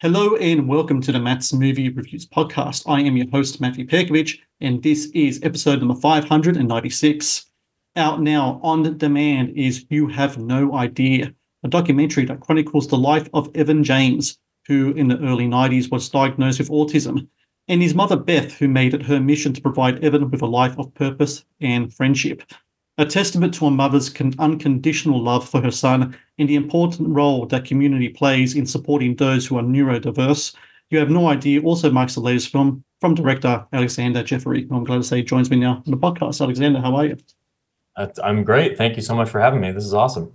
Hello and welcome to the Matt's Movie Reviews podcast. I am your host, Matthew Perkovich, and this is episode number 596. Out now on demand is You Have No Idea, a documentary that chronicles the life of Evan James, who in the early 90s was diagnosed with autism, and his mother Beth, who made it her mission to provide Evan with a life of purpose and friendship. A testament to a mother's unconditional love for her son and the important role that community plays in supporting those who are neurodiverse. You Have No Idea also marks the latest film from director Alexander Jeffrey, who I'm glad to say joins me now on the podcast. Alexander, how are you? I'm great. Thank you so much for having me. This is awesome.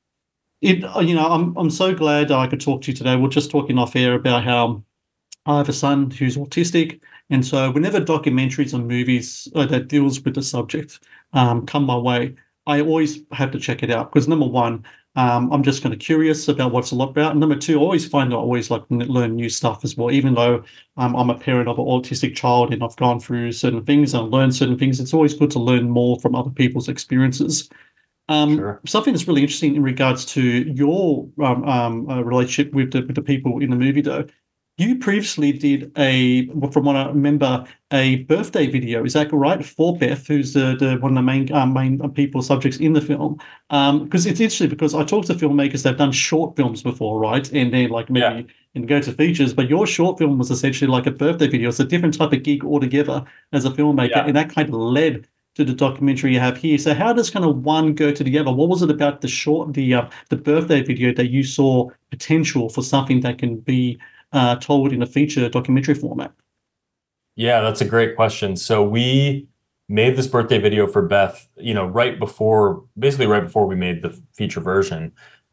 I'm so glad I could talk to you today. We're just talking off air about how I have a son who's autistic, and so whenever documentaries and movies that deals with the subject come my way, I always have to check it out because number one, I'm just kind of curious about what's a lot about. And number two, I always find I always like learn new stuff as well. Even though I'm a parent of an autistic child and I've gone through certain things and learned certain things, it's always good to learn more from other people's experiences. Sure. Something that's really interesting in regards to your relationship with the people in the movie, though. You previously did from what I remember, a birthday video. Is that right? For Beth, who's the one of the main people subjects in the film. Because it's interesting because I talked to filmmakers that've done short films before, right? And then like Yeah. maybe and go to features, but your short film was essentially like a birthday video. It's a different type of gig altogether as a filmmaker, Yeah. and that kind of led to the documentary you have here. So how does kind of one go to the other? What was it about the birthday video that you saw potential for something that can be told in a feature documentary format? Yeah, that's a great question. So we made this birthday video for Beth, basically right before we made the feature version.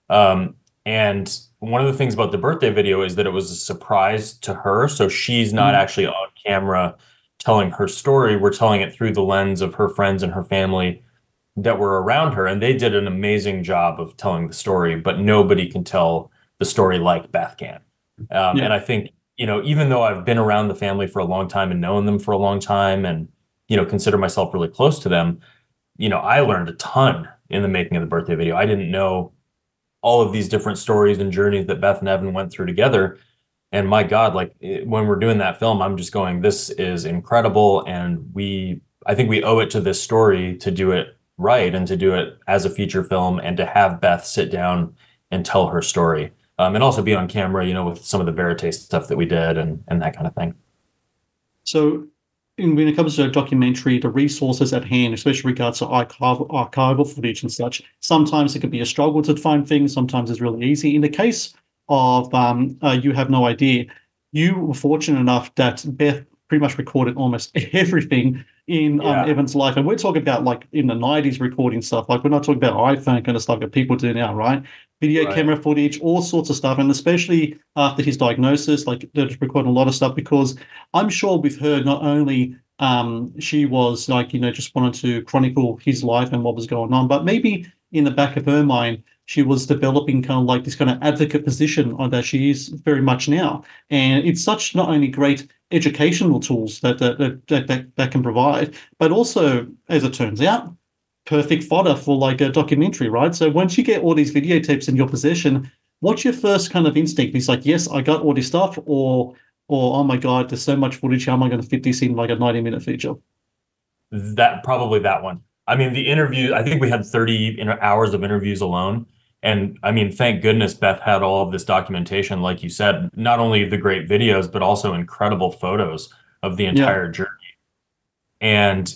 And one of the things about the birthday video is that it was a surprise to her. So she's not Mm. actually on camera telling her story. We're telling it through the lens of her friends and her family that were around her. And they did an amazing job of telling the story, but nobody can tell the story like Beth can. Yeah. And I think, even though I've been around the family for a long time and known them for a long time and, consider myself really close to them, I learned a ton in the making of the birthday video. I didn't know all of these different stories and journeys that Beth and Evan went through together. And my God, when we're doing that film, I'm just going, this is incredible. And I think we owe it to this story to do it right and to do it as a feature film and to have Beth sit down and tell her story. And also be on camera, with some of the verite stuff that we did and that kind of thing. So when it comes to a documentary, the resources at hand, especially regards to archival footage and such, sometimes it can be a struggle to find things. Sometimes it's really easy. In the case of You Have No Idea, you were fortunate enough that Beth pretty much recorded almost everything in Yeah, Evan's life. And we're talking about like in the 90s recording stuff. Like we're not talking about iPhone kind of stuff that people do now, right? Video right. camera footage, all sorts of stuff. And especially after his diagnosis, like they're just recording a lot of stuff because I'm sure with her, not only she was like, just wanted to chronicle his life and what was going on, but maybe in the back of her mind, she was developing kind of like this kind of advocate position on that she is very much now. And it's such not only great educational tools that can provide, but also, as it turns out, perfect fodder for like a documentary, right? So once you get all these videotapes in your possession, what's your first kind of instinct? It's like, yes, I got all this stuff, or oh my God, there's so much footage. How am I going to fit this in like a 90-minute feature? That probably that one. I mean, the interview, I think we had 30 hours of interviews alone. And I mean, thank goodness Beth had all of this documentation, like you said, not only the great videos, but also incredible photos of the Yeah. entire journey. And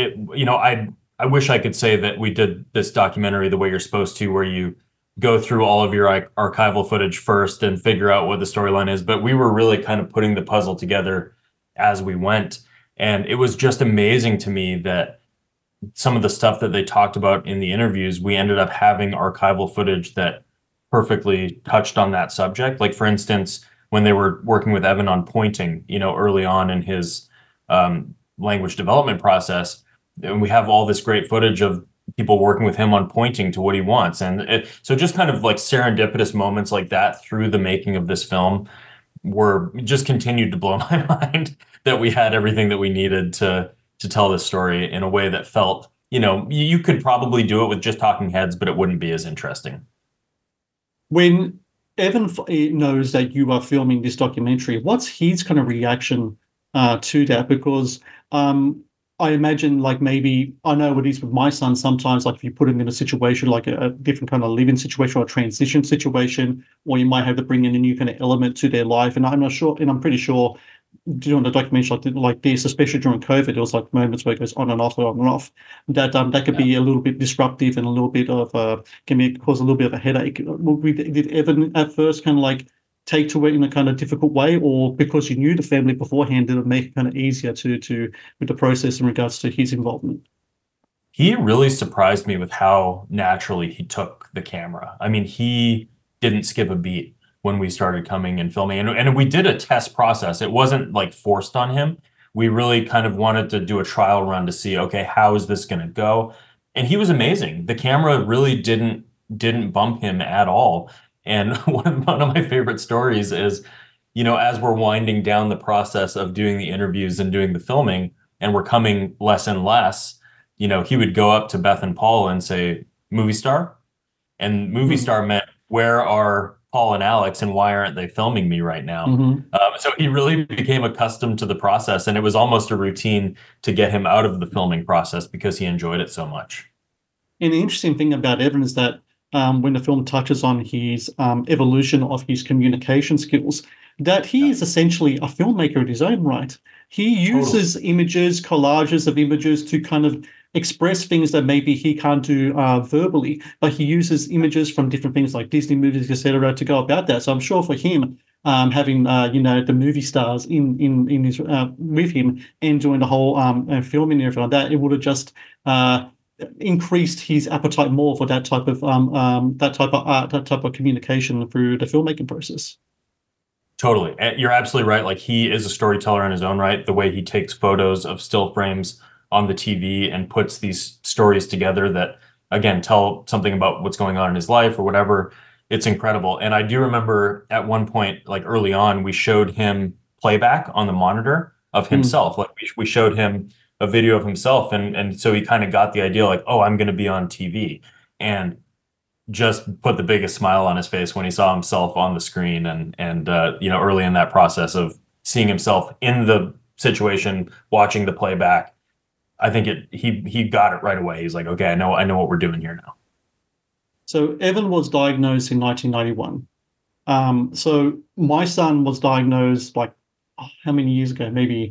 I wish I could say that we did this documentary the way you're supposed to, where you go through all of your archival footage first and figure out what the storyline is. But we were really kind of putting the puzzle together as we went. And it was just amazing to me that some of the stuff that they talked about in the interviews, we ended up having archival footage that perfectly touched on that subject. Like, for instance, when they were working with Evan on pointing, early on in his language development process, and we have all this great footage of people working with him on pointing to what he wants. So just kind of like serendipitous moments like that through the making of this film were just continued to blow my mind that we had everything that we needed to tell this story in a way that felt, you could probably do it with just talking heads, but it wouldn't be as interesting. When Knows that you are filming this documentary. What's his kind of reaction to that? Because I imagine, like, maybe I know what it is with my son. Sometimes, like, if you put him in a situation like a different kind of living situation or a transition situation, or you might have to bring in a new kind of element to their life. And I'm not sure, and I'm pretty sure doing a documentary like this, especially during COVID, it was like moments where it goes on and off, on and off. That could Yeah. be a little bit disruptive and a little bit of can be cause a little bit of a headache. Did Evan at first kind of like take to it in a kind of difficult way, or because you knew the family beforehand, did it make it kind of easier to with the process in regards to his involvement? He really surprised me with how naturally he took the camera. I mean, he didn't skip a beat when we started coming and filming. And we did a test process. It wasn't like forced on him. We really kind of wanted to do a trial run to see, okay, how is this going to go? And he was amazing. The camera really didn't bump him at all. And one of my favorite stories is, as we're winding down the process of doing the interviews and doing the filming, and we're coming less and less, he would go up to Beth and Paul and say, movie star? And movie Mm. star meant, where are Paul and Alex and why aren't they filming me right now? Hmm. So he really became accustomed to the process, and it was almost a routine to get him out of the filming process because he enjoyed it so much. And the interesting thing about Evan is that when the film touches on his evolution of his communication skills, that he Yeah, is essentially a filmmaker in his own right. He totally. uses images, collages of images to kind of express things that maybe he can't do verbally, but he uses images from different things like Disney movies, etc., to go about that. So I'm sure for him, having the movie stars in his with him and doing the whole filming and everything like that, it would have just increased his appetite more for that type of art, that type of communication through the filmmaking process. Totally. And you're absolutely right. Like, he is a storyteller in his own right. The way he takes photos of still frames on the TV and puts these stories together that, again, tell something about what's going on in his life or whatever. It's incredible. And I do remember at one point, like early on, we showed him playback on the monitor of Mm. himself. Like, we showed him a video of himself. And so he kind of got the idea, like, oh, I'm going to be on TV. And just put the biggest smile on his face when he saw himself on the screen, and early in that process of seeing himself in the situation, watching the playback. I think he got it right away. He's like, okay, I know what we're doing here now. So Evan was diagnosed in 1991. So my son was diagnosed like how many years ago? Maybe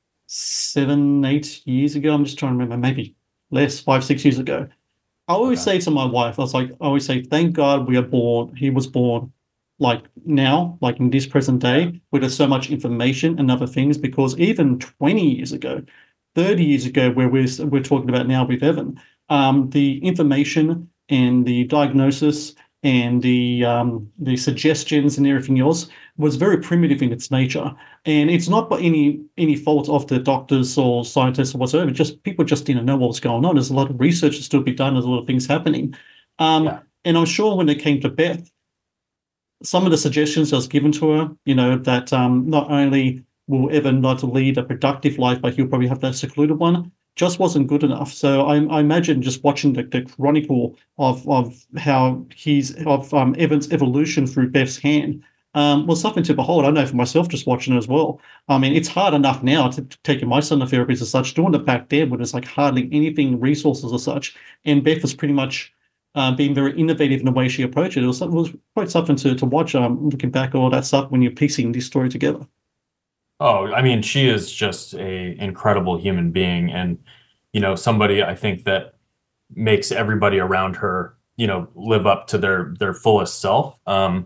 7, 8 years ago. I'm just trying to remember. Maybe less, 5, 6 years ago. I always Okay. say to my wife, I always say, thank God we are born. He was born like now, like in this present Yeah. day, where there's so much information and other things. Because even 20 years ago, 30 years ago, where we're talking about now with Evan, the information and the diagnosis and the suggestions and everything else was very primitive in its nature. And it's not by any fault of the doctors or scientists or whatsoever. Just people just didn't know what was going on. There's a lot of research to still be done. There's a lot of things happening. Yeah. And I'm sure when it came to Beth, some of the suggestions that was given to her, that not only will Evan not lead a productive life, but he'll probably have that secluded one, just wasn't good enough. So I imagine just watching the chronicle of how Evan's evolution through Beth's hand was something to behold. I know for myself just watching it as well. I mean, it's hard enough now to taking my son to therapies as such, doing it back then when there's like hardly anything resources as such. And Beth was pretty much being very innovative in the way she approached it. It was quite something to watch. Looking back at all that stuff when you're piecing this story together. Oh, I mean, she is just a incredible human being, and somebody I think that makes everybody around her, live up to their fullest self.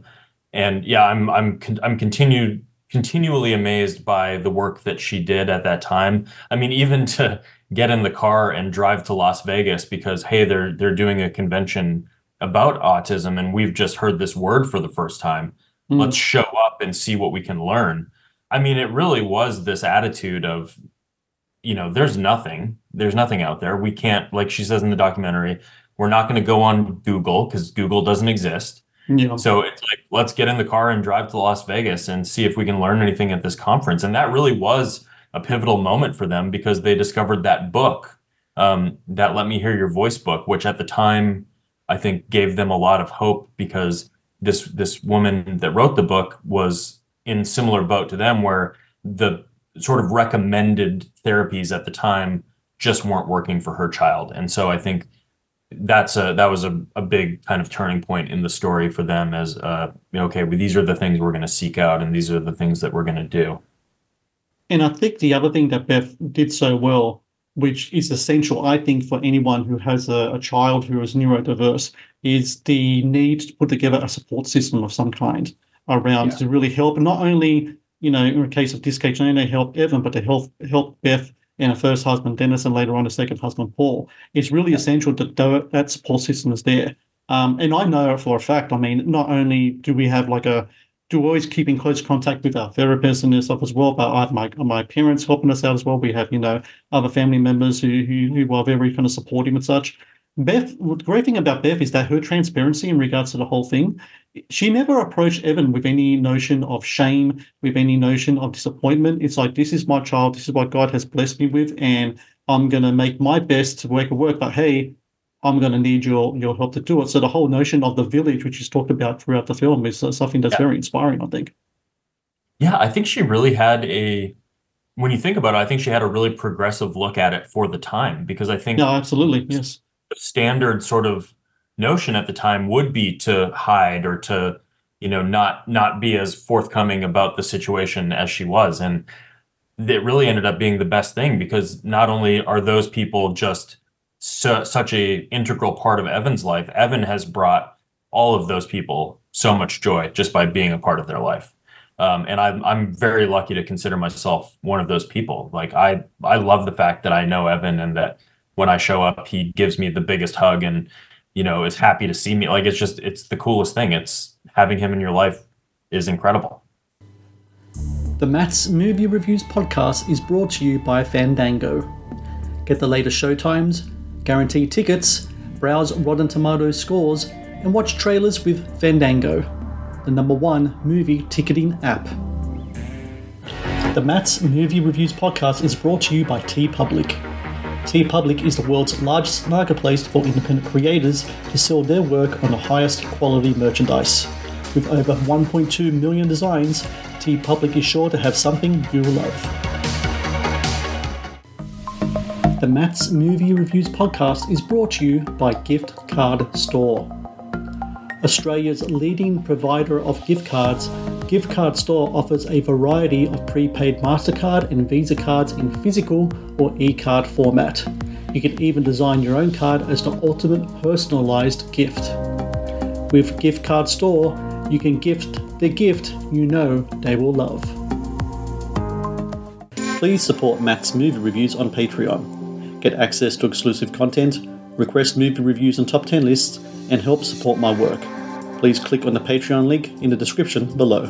And yeah, I'm continually amazed by the work that she did at that time. I mean, even to get in the car and drive to Las Vegas because, hey, they're doing a convention about autism, and we've just heard this word for the first time. Let's Mm. show up and see what we can learn. I mean, it really was this attitude of, there's nothing out there. We can't, like she says in the documentary, we're not going to go on Google because Google doesn't exist. Yeah. So it's like, let's get in the car and drive to Las Vegas and see if we can learn anything at this conference. And that really was a pivotal moment for them because they discovered that book, that Let Me Hear Your Voice book, which at the time I think gave them a lot of hope because this woman that wrote the book was in similar boat to them, where the sort of recommended therapies at the time just weren't working for her child. And so I think that was a big kind of turning point in the story for them as okay, well, these are the things we're going to seek out, and these are the things that we're going to do. And I think the other thing that Beth did so well, which is essential, I think, for anyone who has a child who is neurodiverse, is the need to put together a support system of some kind around to really help, and not only, in the case of this case, not only help Evan, but to help Beth and her first husband, Dennis, and later on her second husband, Paul. It's really essential that that support system is there. And I know for a fact, I mean, not only do we have do always keep in close contact with our therapists and stuff as well, but I have my parents helping us out as well. We have, other family members who are very kind of supportive and such. Beth, the great thing about Beth is that her transparency in regards to the whole thing, she never approached Evan with any notion of shame, with any notion of disappointment. It's like, this is my child, this is what God has blessed me with, and I'm going to make my best to make it work. But hey, I'm going to need your help to do it. So the whole notion of the village, which is talked about throughout the film, is something that's very inspiring, I think. Yeah, I think she really had when you think about it, I think she had a really progressive look at it for the time, because I think No, absolutely, yes. the standard sort of notion at the time would be to hide or to, not be as forthcoming about the situation as she was. And it really ended up being the best thing, because not only are those people just such a integral part of Evan's life, Evan has brought all of those people so much joy just by being a part of their life. And I'm very lucky to consider myself one of those people. Like I love the fact that I know Evan, and that when I show up, he gives me the biggest hug and, is happy to see me. Like, it's the coolest thing. It's having him in your life is incredible. The Matt's Movie Reviews podcast is brought to you by Fandango. Get the latest showtimes, guaranteed tickets, browse Rotten Tomatoes scores, and watch trailers with Fandango, the #1 movie ticketing app. The Matt's Movie Reviews podcast is brought to you by TeePublic. TeePublic is the world's largest marketplace for independent creators to sell their work on the highest quality merchandise. With over 1.2 million designs, TeePublic is sure to have something you will love. The Matt's Movie Reviews podcast is brought to you by Gift Card Store. Australia's leading provider of gift cards, Gift Card Store offers a variety of prepaid MasterCard and Visa cards in physical or e-card format. You can even design your own card as the ultimate personalised gift. With Gift Card Store, you can gift the gift you know they will love. Please support Matt's Movie Reviews on Patreon. Get access to exclusive content, request movie reviews and top 10 lists, and help support my work. Please click on the Patreon link in the description below.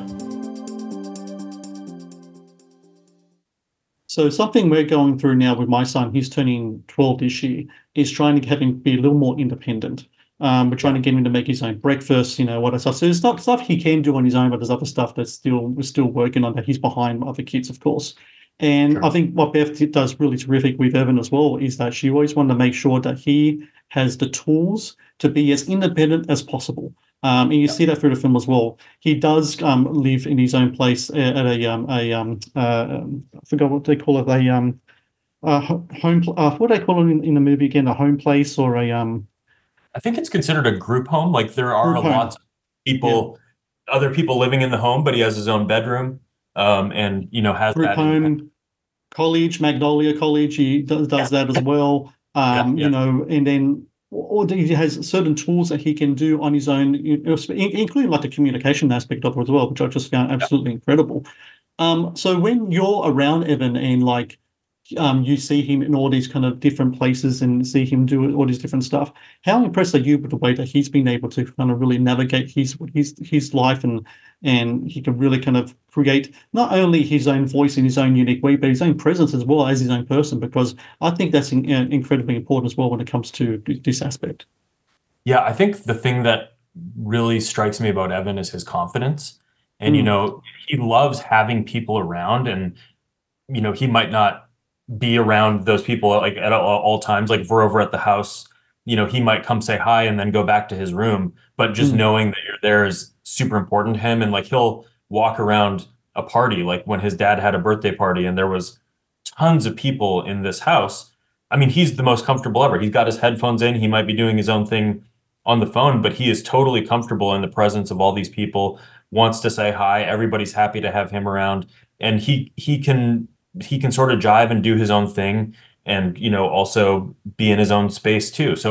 So something we're going through now with my son, he's turning 12 this year, is trying to have him be a little more independent. We're trying to get him to make his own breakfast, what stuff. So there's not stuff he can do on his own, but there's other stuff we're still working on, that he's behind other kids, of course. And sure. I think what Beth does really terrific with Evan as well is that she always wanted to make sure that he has the tools to be as independent as possible. And you see that through the film as well. He does live in his own place at I forgot what they call it, home. What do they call it in the movie again? A home place or a I think it's considered a group home. Like, there are lots of people, other people living in the home, but he has his own bedroom. And has group that home, college, Magnolia College. He does that as well. And then he has certain tools that he can do on his own, including like the communication aspect of it as well, which I just found absolutely incredible. So when you're around Evan and you see him in all these kind of different places and see him do all these different stuff, how impressed are you with the way that he's been able to kind of really navigate his life, and he can really kind of create not only his own voice in his own unique way, but his own presence as well as his own person, because I think that's incredibly important as well when it comes to this aspect. Yeah, I think the thing that really strikes me about Evan is his confidence. And, he loves having people around, and, he might not be around those people like at all times. Like, if we're over at the house, he might come say hi and then go back to his room, but just Mm. knowing that you're there is super important to him. And like he'll walk around a party, like when his dad had a birthday party and there was tons of people in this house. I mean, he's the most comfortable ever. He's got his headphones in. He might be doing his own thing on the phone, but he is totally comfortable in the presence of all these people, wants to say hi. Everybody's happy to have him around. And he can sort of jive and do his own thing and, also be in his own space too. So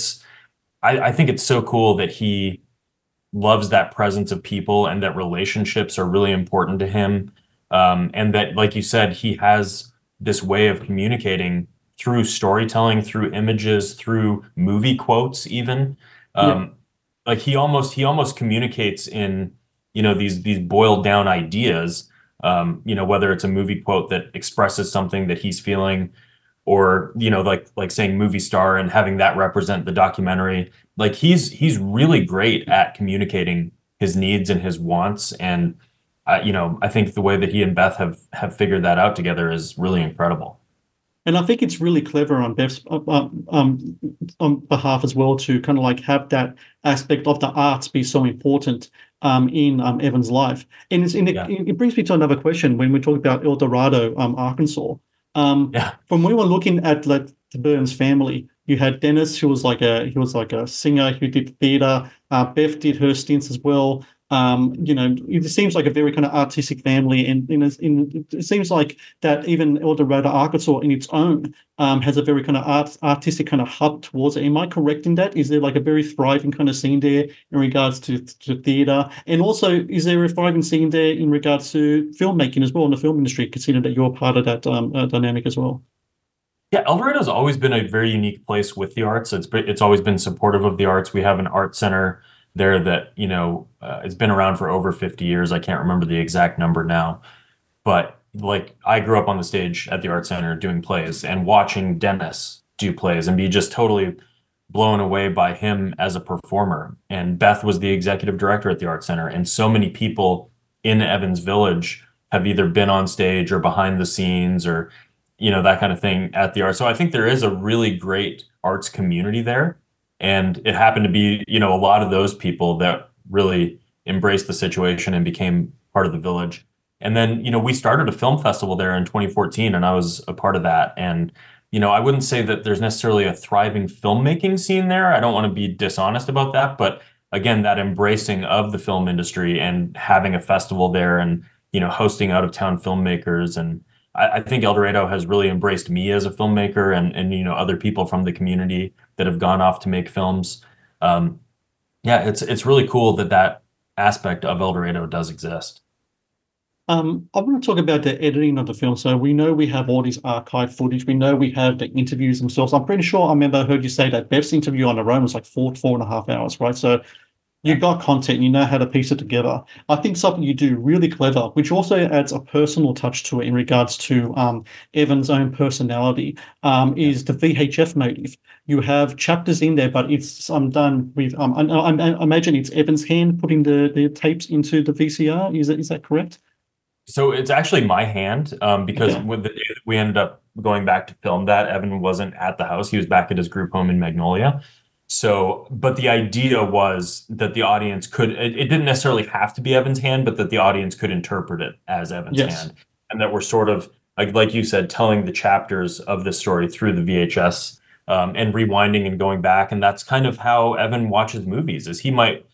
I think it's so cool that he loves that presence of people and that relationships are really important to him. And that, like you said, he has this way of communicating through storytelling, through images, through movie quotes, even. Yeah. Like he almost communicates in, these boiled down ideas. Whether it's a movie quote that expresses something that he's feeling, or like saying movie star and having that represent the documentary. Like he's really great at communicating his needs and his wants. And I think the way that he and Beth have figured that out together is really incredible. And I think it's really clever on Beth's on behalf as well to kind of like have that aspect of the arts be so important in Evan's life. And Yeah. it brings me to another question when we talk about El Dorado, Arkansas. Yeah. From when we were looking at like the Burns family, you had Dennis, who was like a singer who did theater. Beth did her stints as well. It seems like a very kind of artistic family, and it seems like that even El Dorado, Arkansas, in its own, has a very kind of artistic kind of hub towards it. Am I correct in that? Is there like a very thriving kind of scene there in regards to theater, and also is there a thriving scene there in regards to filmmaking as well in the film industry? Considering that you're part of that dynamic as well. Yeah, El Dorado's always been a very unique place with the arts. It's always been supportive of the arts. We have an art center there that it's been around for over 50 years. I can't remember the exact number now, but like I grew up on the stage at the art center doing plays and watching Dennis do plays and be just totally blown away by him as a performer. And Beth was the executive director at the art center, and so many people in Evans Village have either been on stage or behind the scenes or that kind of thing at the art. So I think there is a really great arts community there. And it happened to be, a lot of those people that really embraced the situation and became part of the village. And then, we started a film festival there in 2014, and I was a part of that. And, I wouldn't say that there's necessarily a thriving filmmaking scene there. I don't want to be dishonest about that. But again, that embracing of the film industry and having a festival there and, hosting out of town filmmakers. And I think El Dorado has really embraced me as a filmmaker and other people from the community that have gone off to make films. Yeah, it's really cool that aspect of El Dorado does exist. I want to talk about the editing of the film. So we know we have all this archive footage. We know we have the interviews themselves. I'm pretty sure I remember I heard you say that Beth's interview on her own was like 4.5 hours, right? So you've got content, you know how to piece it together. I think something you do really clever, which also adds a personal touch to it in regards to Evan's own personality, is the VHF motif. You have chapters in there, but it's done with, I imagine it's Evan's hand putting the tapes into the VCR. Is that correct? So it's actually my hand, because Okay. with the day that we ended up going back to film that, Evan wasn't at the house. He was back at his group home in Magnolia. So, but the idea was that the audience it didn't necessarily have to be Evan's hand, but that the audience could interpret it as Evan's Yes. hand. And that we're sort of, like you said, telling the chapters of this story through the VHS, and rewinding and going back. And that's kind of how Evan watches movies, is he might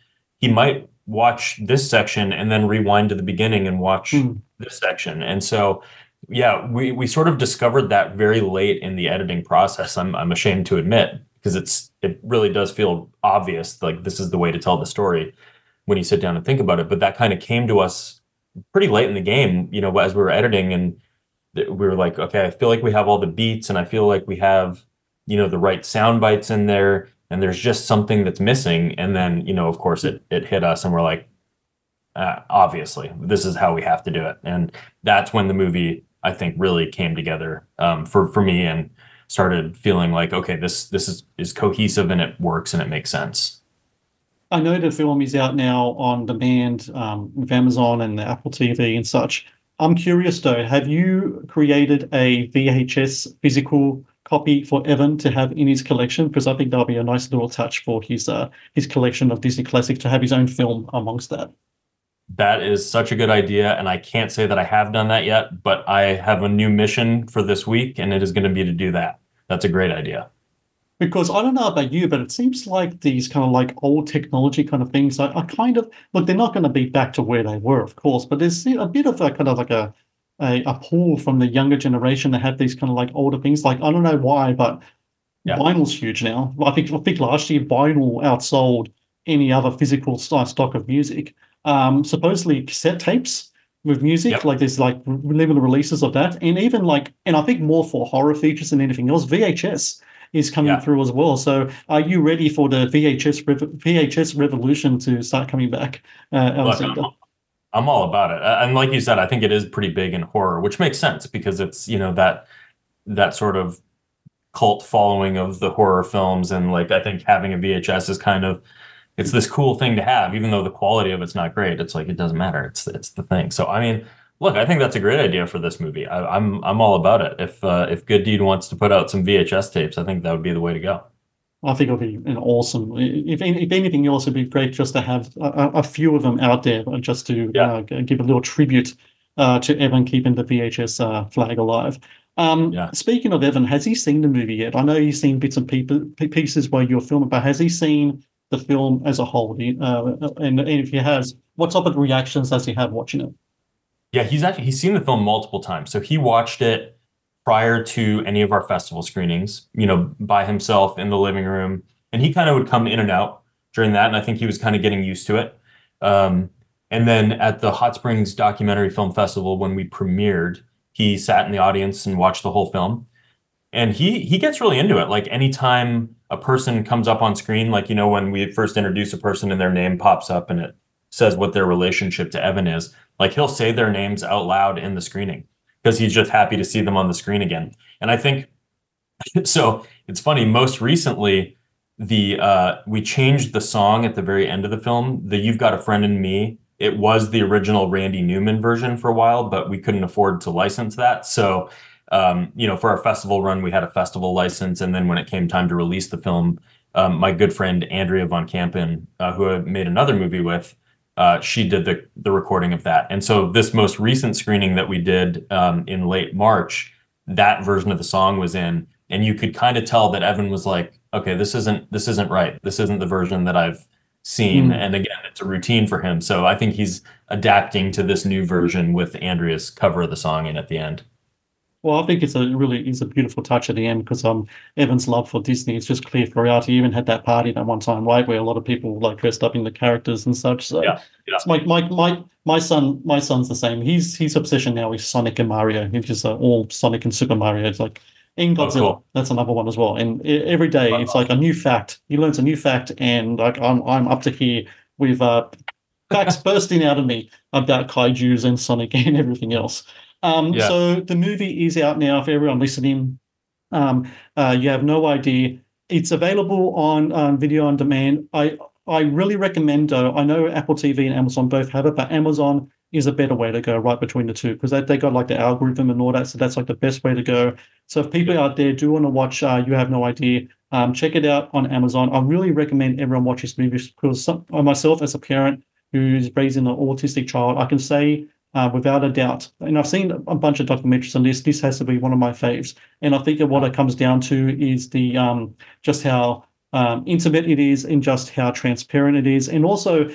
watch this section and then rewind to the beginning and watch this section. And so, yeah, we sort of discovered that very late in the editing process. I'm ashamed to admit, because it really does feel obvious, like this is the way to tell the story when you sit down and think about it. But that kind of came to us pretty late in the game, as we were editing, and we were like, okay, I feel like we have all the beats, and I feel like we have, the right sound bites in there, and there's just something that's missing. And then, of course, it hit us, and we're like, obviously, this is how we have to do it. And that's when the movie, I think, really came together, for me, and started feeling like, okay, this is cohesive and it works and it makes sense. I know the film is out now on demand with Amazon and Apple TV and such. I'm curious though, have you created a VHS physical copy for Evan to have in his collection, because I think that'll be a nice little touch for his collection of Disney classics to have his own film amongst that. That is such a good idea, and I can't say that I have done that yet, but I have a new mission for this week, and it is going to be to do that. That's a great idea. Because I don't know about you, but it seems like these kind of like old technology kind of things are kind of, look, they're not going to be back to where they were, of course, but there's a bit of a kind of like a pull from the younger generation to have these kind of like older things. Like, I don't know why, but vinyl's huge now. I think last year vinyl outsold any other physical stock of music. Supposedly cassette tapes with music, like there's like limited releases of that, and even like, and I think more for horror features than anything else, VHS is coming through as well. So are you ready for the VHS revolution to start coming back? Look, I'm all about it. And like you said, I think it is pretty big in horror, which makes sense because it's, that sort of cult following of the horror films. And like, I think having a VHS is kind of, it's this cool thing to have, even though the quality of it's not great. It's like, it doesn't matter. It's the thing. So, I mean, look, I think that's a great idea for this movie. I'm all about it. If Good Deed wants to put out some VHS tapes, I think that would be the way to go. I think it'll be an awesome. If anything else, it'd be great just to have a few of them out there, just to give a little tribute to Evan keeping the VHS flag alive. Speaking of Evan, has he seen the movie yet? I know he's seen bits and pieces while you're filming, but has he seen the film as a whole? And if he has, what type of reactions does he have watching it? Yeah, he's seen the film multiple times. So he watched it prior to any of our festival screenings, by himself in the living room. And he kind of would come in and out during that. And I think he was kind of getting used to it. And then at the Hot Springs Documentary Film Festival, when we premiered, he sat in the audience and watched the whole film. And he gets really into it. Like anytime a person comes up on screen, like, when we first introduce a person and their name pops up and it says what their relationship to Evan is, like he'll say their names out loud in the screening because he's just happy to see them on the screen again. And I think, so it's funny, most recently, we changed the song at the very end of the film, the You've Got a Friend in Me. It was the original Randy Newman version for a while, but we couldn't afford to license that. So, for our festival run, we had a festival license. And then when it came time to release the film, my good friend, Andrea Von Kampen, who I made another movie with, she did the recording of that. And so this most recent screening that we did in late March, that version of the song was in, and you could kind of tell that Evan was like, okay, this isn't right. This isn't the version that I've seen. And again, it's a routine for him. So I think he's adapting to this new version with Andrea's cover of the song in at the end. Well, I think it's a beautiful touch at the end because Evan's love for Disney is just clear throughout. He even had that party that one time, right, where a lot of people like dressed up in the characters and such. So it's my son's the same. His obsession now is Sonic and Mario. He's just all Sonic and Super Mario. It's like in Godzilla. Cool. That's another one as well. And every day it's like a new fact. He learns a new fact, and like I'm up to here with facts bursting out of me about kaijus and Sonic and everything else. So the movie is out now for everyone listening. You have no idea. It's available on video on demand. I really recommend, though, I know Apple TV and Amazon both have it, but Amazon is a better way to go right between the two because they got like the algorithm and all that. So that's like the best way to go. So if people out there do want to watch You Have No Idea, check it out on Amazon. I really recommend everyone watch this movie because myself as a parent who's raising an autistic child, I can say without a doubt, and I've seen a bunch of documentaries on this. This has to be one of my faves, and I think that what it comes down to is the just how intimate it is, and just how transparent it is, and also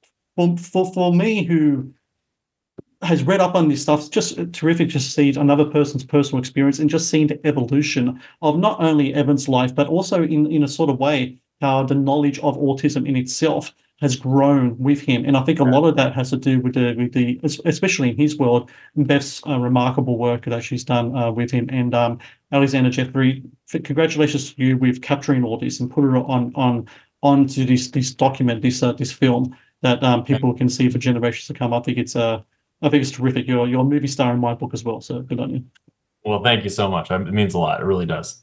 for me who has read up on this stuff, it's just terrific to see another person's personal experience and just seeing the evolution of not only Evan's life but also in a sort of way how the knowledge of autism in itself has grown with him. And I think a lot of that has to do with the especially in his world, Beth's remarkable work that she's done with him. And Alexander Jeffrey, congratulations to you with capturing all this and putting it onto this document, this film that people can see for generations to come. I think it's terrific. You're a movie star in my book as well, so good on you. Well, thank you so much. It means a lot. It really does.